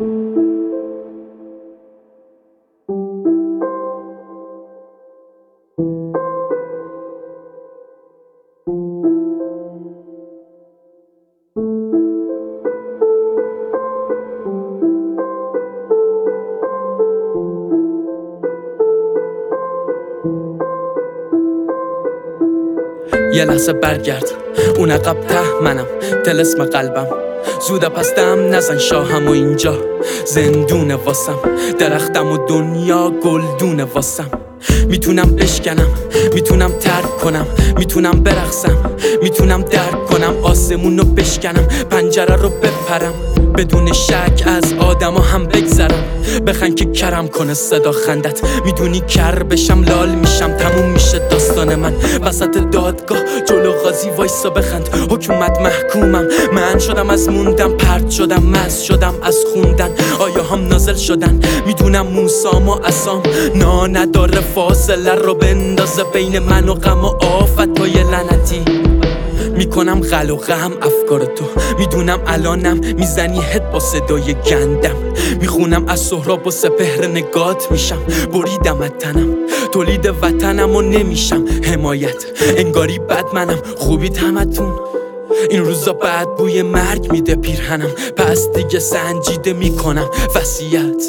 یه لحظه برگرد، اون عقب ته منم، طلسم قلبم. زود پس دم نزن شاهم و اینجا زندونه واسم، درختم و دنیا گلدونه واسم. میتونم بشکنم، میتونم ترک کنم، میتونم برقصم، میتونم درک کنم آسمون رو بشکنم، پنجره رو بپرم، بدون شک از آدم هم بگذرم. بخن که کرم کنه صدا خندت، میدونی کر بشم لال میشم، تموم میشه داستان من وسط دادگاه جلو قاضی وایسا بخند. حکومت محکومم، من شدم از موندم، پرت شدم مز شدم از خوندن، آیا هم نازل شدن. میدونم موسام و عصام نداره فاصله رو بندازه بین من و غم و آفتای لعنتی. میکنم غل و غم افکار تو، میدونم الانم میزنی هد با صدای گندم. میخونم از سهراب و سپهر نگات میشم، بریدم از تنم تولید وطنم و نمیشم حمایت. انگاری بد منم خوبید همتون، این روزا بعد بوی مرگ میده پیرهنم، پس دیگه سنجیده میکنم وصیت.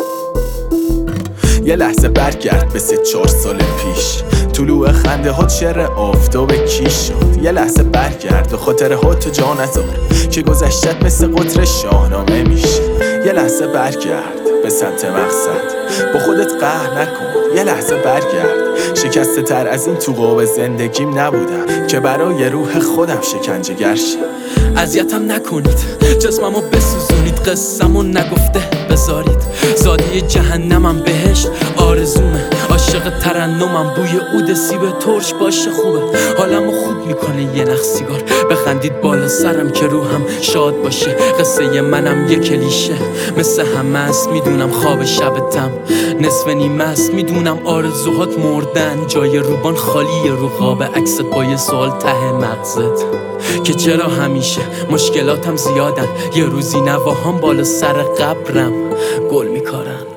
یه لحظه برگرد به 3-4 سال پیش، طلوع خنده ها شعر آفتاب کی شد. یه لحظه برگرد و خاطره ها تو جا نذار که گذشتت مثل قطر شاهنامه میشه. یه لحظه برگرد به سمت مقصد، با خودت قهر نکن. یه لحظه برگرد، شکسته تر از این تو قاب زندگیم نبودم که برای روح خودم شکنجه گر شه. اذیتم نکنید، جسممو بسوزونید، قصه‌مو نگفته بذارید. زاده جهنمم بهشت آرزومه، عاشق ترنمم، بوی عود سیب ترش باشه خوبه. حالمو خوب میکنه یه نخ سیگار، بخندید بالا سرم که روحم شاد باشه. قصه منم یه کلیشه مثل همه است، میدونم خواب شبتم نصف نیمه است، میدونم آرزوهات مردن، جای روبان خالیه رو قاب عکست با یه سوال ته مغزت که چرا همیشه مشکلاتم زیادن. یه روزی نواهام بالا سر قبرم گل میکارن.